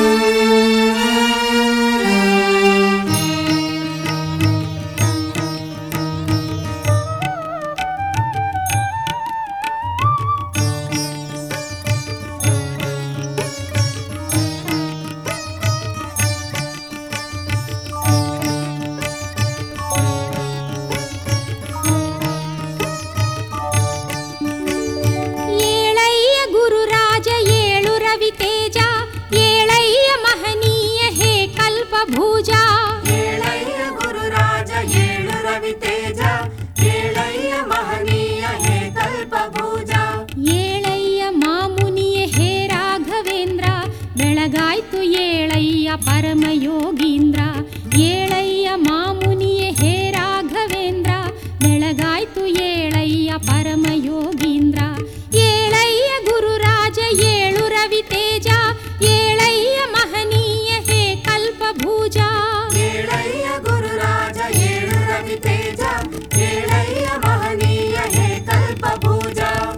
ಪರಮಯೋಗೀಂದ್ರ ಏಳಯ್ಯ ಮಾಮುನಿಯೇ ಹೇ ರಾಘವೇಂದ್ರ ಬೆಳಗಾಯ್ತು ಏಳಯ್ಯ ಪರಮಯೋಗೀಂದ್ರ ಏಳಯ್ಯ ಗುರುರಾಜ ಏಳು ರವಿ ತೇಜ ಏಳಯ್ಯ ಮಹನೀಯ ಹೇ ಕಲ್ಪಭೂಜ ಏಳಯ್ಯ ಗುರುರಾಜ ಏಳು ರವಿ ತೇಜ ಏಳಯ್ಯ ಮಹನೀಯ ಹೇ ಕಲ್ಪಭೂಜ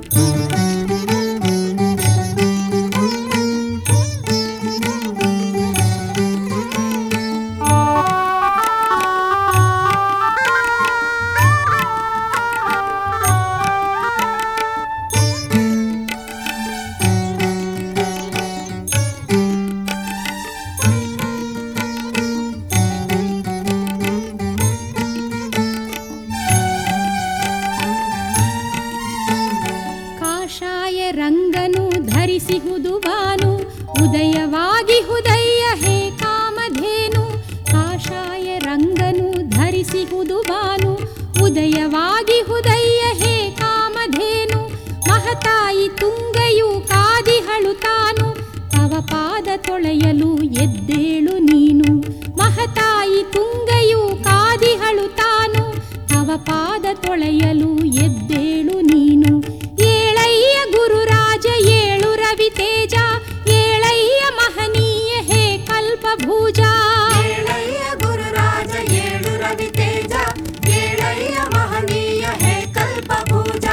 ರಂಗನು ಧರಿಸಿಹುದು ಬಾನು ಉದಯವಾಗಿ ಹುದಯ್ಯ ಹೇ ಕಾಮಧೇನು ಕಾಷಾಯ ರಂಗನು ಧರಿಸಿಹುದು ಬಾನು ಉದಯವಾಗಿ ಹುದಯ್ಯ ಹೇ ಕಾಮಧೇನು ಮಹತಾಯಿ ತುಂಗಯು ಕಾದಿಹಳು ತಾನು ತವ ಪಾದ ತೊಳೆಯಲು ಎದ್ದೇಳು ನೀನು ಮಹತಾಯಿ ತುಂಗಯು ಕಾದಿಹಳು ತಾನು ತವ ಪಾದ ತೊಳೆಯಲು ಎದ್ದೇಳು ನೀನು ಏಳಯ್ಯ ಗುರುರಾಜ ಏಳು ರವಿ ತೇಜ ಏಳಯ್ಯ ಮಹನೀಯ ಹೇ ಕಲ್ಪಭೂಜ ಏಳಯ್ಯ ಗುರುರಾಜ ಏಳು ರವಿ ತೇಜ ಏಳಯ್ಯ ಮಹನೀಯ ಹೇ ಕಲ್ಪಭೂಜ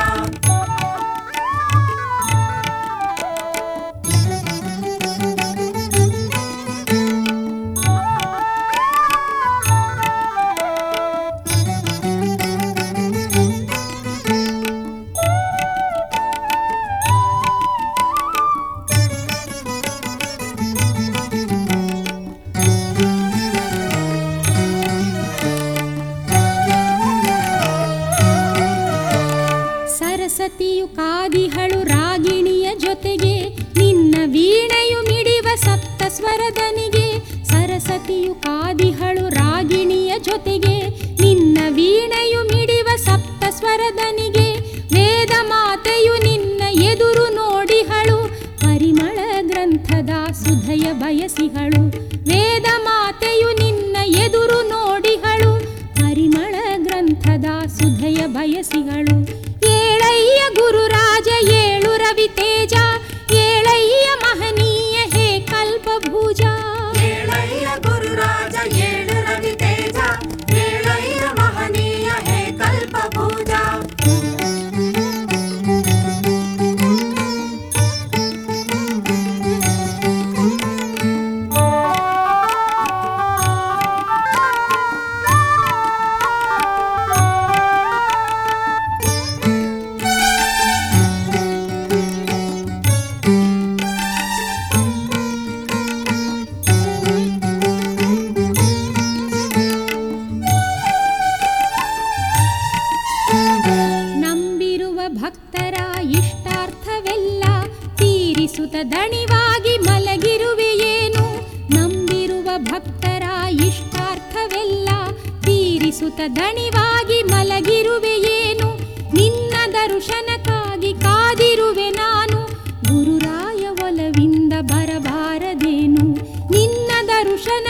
ಸರಸ್ವತಿಯು ಕಾದಿಹಳು ರಾಗಿಣಿಯ ಜೊತೆಗೆ ನಿನ್ನ ವೀಣೆಯು ಮಿಡಿವ ಸಪ್ತ ಸ್ವರದನಿಗೆ ಸರಸ್ವತಿಯು ಕಾದಿಹಳು ರಾಗಿಣಿಯ ಜೊತೆಗೆ ನಿನ್ನ ವೀಣೆಯು ಮಿಡಿವ ಸಪ್ತ ಸ್ವರದನಿಗೆ ವೇದ ಮಾತೆಯು ನಿನ್ನ ಎದುರು ನೋಡಿಹಳು ಪರಿಮಳ ಗ್ರಂಥದ ಸುಧಯ ಬಯಸಿಹಳು ವೇದ ಮಾತೆಯು ನಿನ್ನ ಎದುರು ನೋಡಿಹಳು ಪರಿಮಳ ಗ್ರಂಥದ ಸುಧಯ ಬಯಸಿಹಳು ಏಳಯ್ಯ ಗುರುರಾಜ ಏಳು ರವಿ ತೇಜ ಏಳಯ್ಯ ಮಹನೀಯ ಹೇ ಕಲ್ಪಭೂಜ ಏಳಯ್ಯ ಗುರುರಾಜ ಏಳು ರವಿ ತೇಜ ಏಳಯ್ಯ ಮಹನೀಯ ಹೇ ಕಲ್ಪಭೂಜ ಭಕ್ತರ ಇಷ್ಟಾರ್ಥವೆಲ್ಲ ತೀರಿಸುತ್ತ ದಣಿವಾಗಿ ಮಲಗಿರುವೆಯೇನು ನಂಬಿರುವ ಭಕ್ತರ ಇಷ್ಟಾರ್ಥವೆಲ್ಲ ತೀರಿಸುತ್ತ ದಣಿವಾಗಿ ಮಲಗಿರುವೆಯೇನು ನಿನ್ನ ದರ್ಶನಕ್ಕಾಗಿ ಕಾದಿರುವೆ ನಾನು ಗುರುರಾಯ ಒಲವಿಂದ ಬರಬಾರದೇನು ನಿನ್ನ ದರ್ಶನ